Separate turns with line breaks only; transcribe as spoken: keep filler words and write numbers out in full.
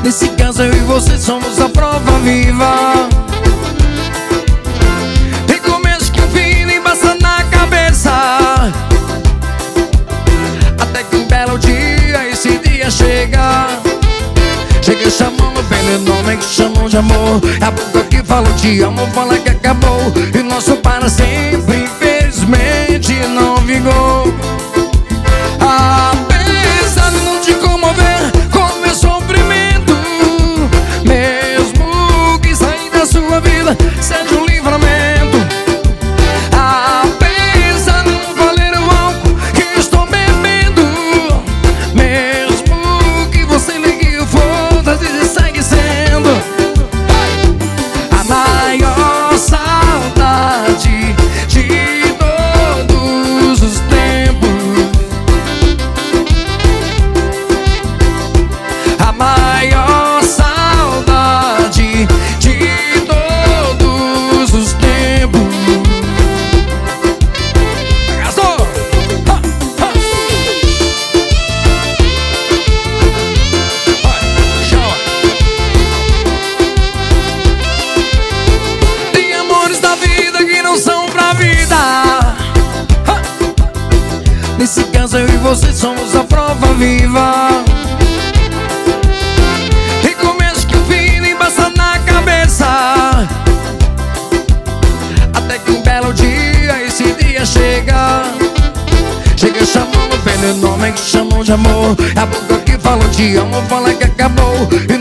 Nesse caso eu e você somos a prova viva. Tem começo que o fim nem passa na cabeça, até que um belo dia esse dia chega. Chega chamando pelo nome que chamam de amor. É a boca que fala te amo, fala que acabou. E nosso para sempre infelizmente não vingou. Apesar de não te comover com o meu sofrimento, mesmo que sair da sua vida seja um livramento. Apesar de não valer o álcool que estou bebendo, mesmo que você ligue o foda-se e segue sendo a maior saudade de todos os tempos, a maior saudade de todos os tempos. Gastou! Ha, ha. Vai, chama. Tem amores da vida que não são pra vida. Ha. Nesse caso eu e você somos a prova viva. Tem começo que o fim nem passa na cabeça, até que um belo dia esse dia chega. Chega chamando pelo nome que chamam de amor. É a boca que fala te amo, fala que acabou. E